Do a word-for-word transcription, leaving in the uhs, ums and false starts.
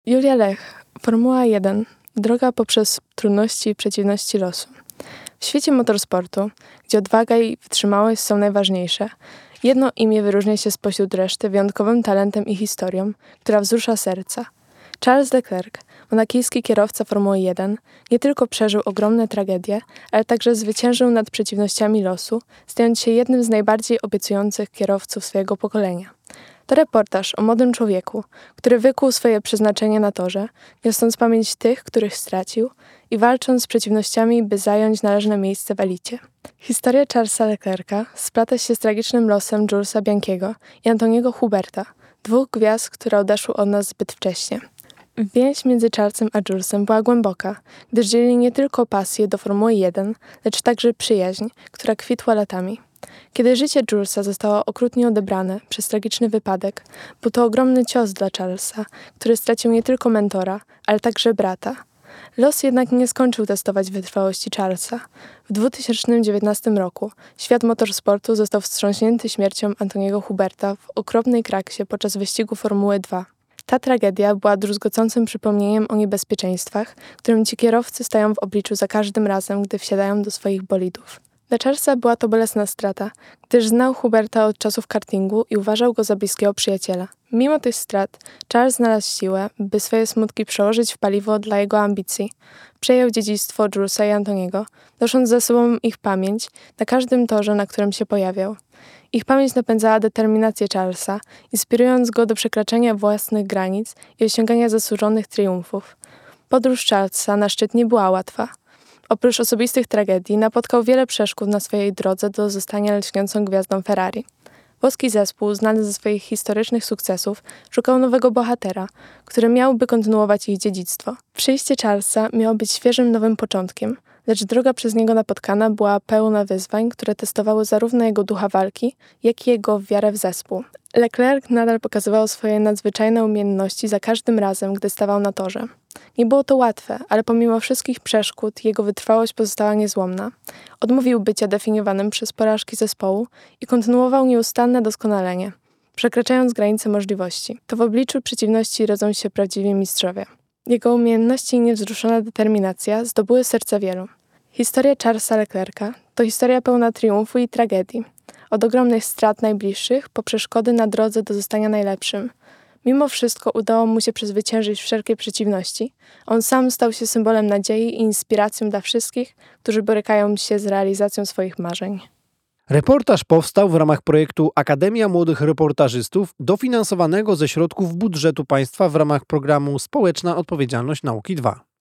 Julia Lech, Formuła jeden. Droga poprzez trudności i przeciwności losu. W świecie motorsportu, gdzie odwaga i wytrzymałość są najważniejsze, jedno imię wyróżnia się spośród reszty wyjątkowym talentem i historią, która wzrusza serca. Charles Leclerc, monakijski kierowca Formuły jeden, nie tylko przeżył ogromne tragedie, ale także zwyciężył nad przeciwnościami losu, stając się jednym z najbardziej obiecujących kierowców swojego pokolenia. To reportaż o młodym człowieku, który wykuł swoje przeznaczenie na torze, niosąc pamięć tych, których stracił i walcząc z przeciwnościami, by zająć należne miejsce w elicie. Historia Charlesa Leclerca splata się z tragicznym losem Julesa Bianchiego i Antoniego Huberta, dwóch gwiazd, które odeszły od nas zbyt wcześnie. Więź między Charlesem a Julesem była głęboka, gdyż dzielili nie tylko pasję do Formuły jeden, lecz także przyjaźń, która kwitła latami. Kiedy życie Julesa zostało okrutnie odebrane przez tragiczny wypadek, był to ogromny cios dla Charlesa, który stracił nie tylko mentora, ale także brata. Los jednak nie skończył testować wytrwałości Charlesa. W dwa tysiące dziewiętnastym roku świat motorsportu został wstrząśnięty śmiercią Antoniego Huberta w okropnej kraksie podczas wyścigu Formuły dwa. Ta tragedia była druzgocącym przypomnieniem o niebezpieczeństwach, którym ci kierowcy stają w obliczu za każdym razem, gdy wsiadają do swoich bolidów. Dla Charlesa była to bolesna strata, gdyż znał Huberta od czasów kartingu i uważał go za bliskiego przyjaciela. Mimo tych strat, Charles znalazł siłę, by swoje smutki przełożyć w paliwo dla jego ambicji. Przejął dziedzictwo Julesa i Antoniego, nosząc ze sobą ich pamięć na każdym torze, na którym się pojawiał. Ich pamięć napędzała determinację Charlesa, inspirując go do przekraczania własnych granic i osiągania zasłużonych triumfów. Podróż Charlesa na szczyt nie była łatwa. Oprócz osobistych tragedii napotkał wiele przeszkód na swojej drodze do zostania lśniącą gwiazdą Ferrari. Włoski zespół, znany ze swoich historycznych sukcesów, szukał nowego bohatera, który miałby kontynuować ich dziedzictwo. Przyjście Charlesa miało być świeżym nowym początkiem, lecz droga przez niego napotkana była pełna wyzwań, które testowały zarówno jego ducha walki, jak i jego wiarę w zespół. Leclerc nadal pokazywał swoje nadzwyczajne umiejętności za każdym razem, gdy stawał na torze. Nie było to łatwe, ale pomimo wszystkich przeszkód jego wytrwałość pozostała niezłomna. Odmówił bycia definiowanym przez porażki zespołu i kontynuował nieustanne doskonalenie, przekraczając granice możliwości. To w obliczu przeciwności rodzą się prawdziwi mistrzowie. Jego umiejętności i niewzruszona determinacja zdobyły serca wielu. Historia Charlesa Leclerca to historia pełna triumfu i tragedii. Od ogromnych strat najbliższych po przeszkody na drodze do zostania najlepszym. Mimo wszystko udało mu się przezwyciężyć wszelkie przeciwności. On sam stał się symbolem nadziei i inspiracją dla wszystkich, którzy borykają się z realizacją swoich marzeń. Reportaż powstał w ramach projektu Akademia Młodych Reportażystów, dofinansowanego ze środków budżetu państwa w ramach programu Społeczna Odpowiedzialność Nauki dwa.